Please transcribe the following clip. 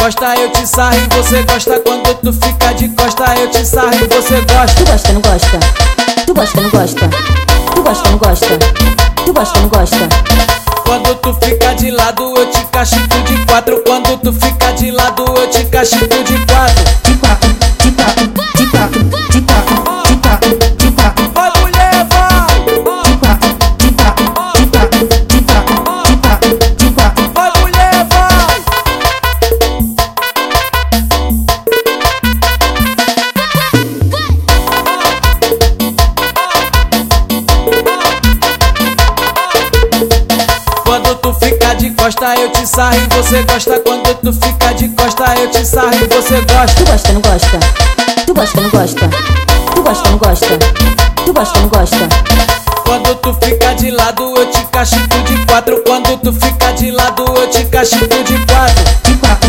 costa, eu te sarro e você gosta. Quando tu fica de costa, eu te sarro e você gosta. Tu gosta, não gosta? Tu gosta, não gosta? Tu gosta, não gosta? Tu gosta, não gosta? Quando tu fica de lado, eu te cachico de quatro. Quando tu fica de lado, eu te cachico de quatro. De quatro, de quatro, de quatro, de quatro, de quatro, de quatro. Vai, mulher, vai! De quatro, de quatro, de quatro, de quatro, de quatro, de quatro. Vai, mulher, vai! Quando tu fica de costa, eu te sarro e você gosta. Quando tu fica de costa, eu te sarro e você gosta. Tu gosta, não gosta? Tu gosta, não gosta? Tu gosta, não gosta? Tu gosta, não gosta? Quando tu fica de lado, eu te cachico de quatro. Quando tu fica de lado, eu te cachico de quatro. De quatro.